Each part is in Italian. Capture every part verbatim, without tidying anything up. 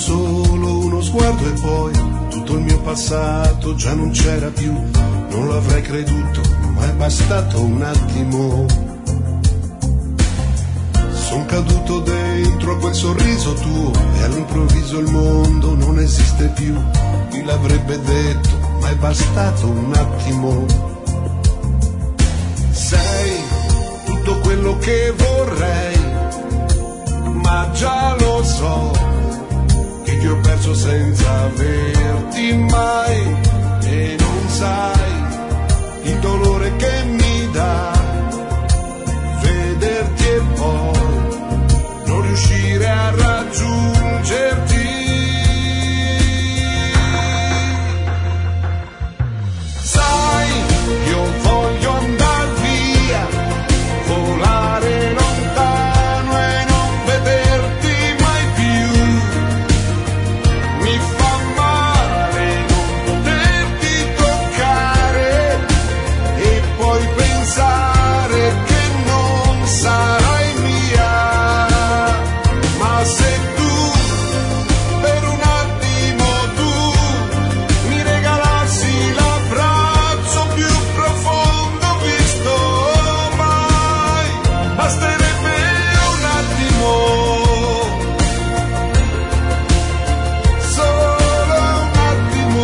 solo uno sguardo e poi tutto il mio passato già non c'era più. Non l'avrei creduto, ma è bastato un attimo. Son caduto dentro a quel sorriso tuo e all'improvviso il mondo non esiste più. Chi l'avrebbe detto, ma è bastato un attimo. Sei tutto quello che vorrei, ma già lo so che ti ho perso senza averti mai. E non sai il dolore che mi dà vederti e poi non riuscire a raggiungerti. Sai, io voglio andar via, volare lontano e non vederti mai più. Mi fa male non poterti toccare e poi pensare che non sarai mia. Ma se tu, per un attimo tu, mi regalassi l'abbraccio più profondo visto mai, basterebbe un attimo, solo un attimo.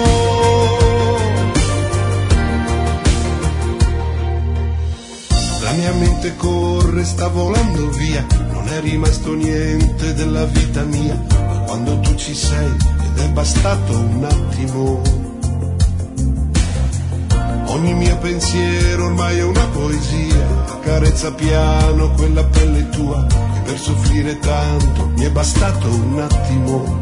La mia mente corre, sta volando via, non è rimasto niente della vita mia, ma quando tu ci sei ed è bastato un attimo. Ogni mio pensiero ormai è una poesia, accarezza piano quella pelle tua, e per soffrire tanto mi è bastato un attimo.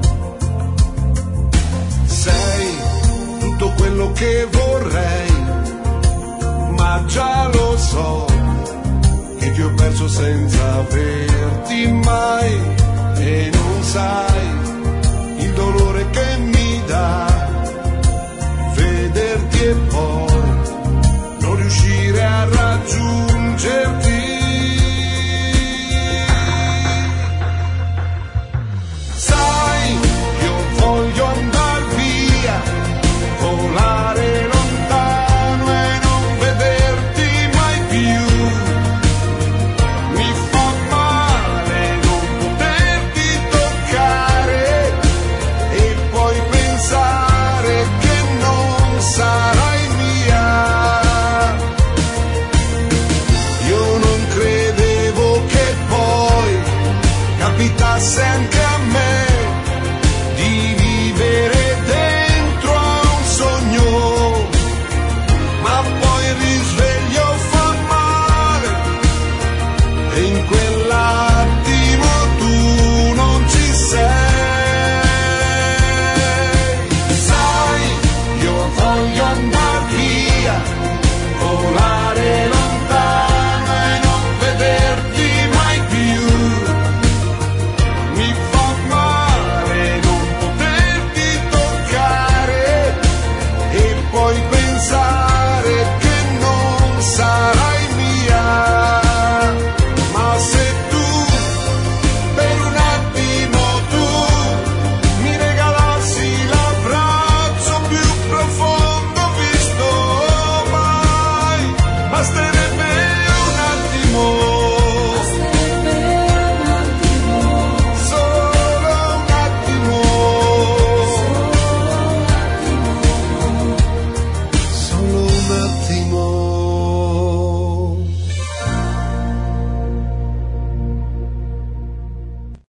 Sei tutto quello che vorrei, ma già lo so che ti ho perso senza averti mai. E non sai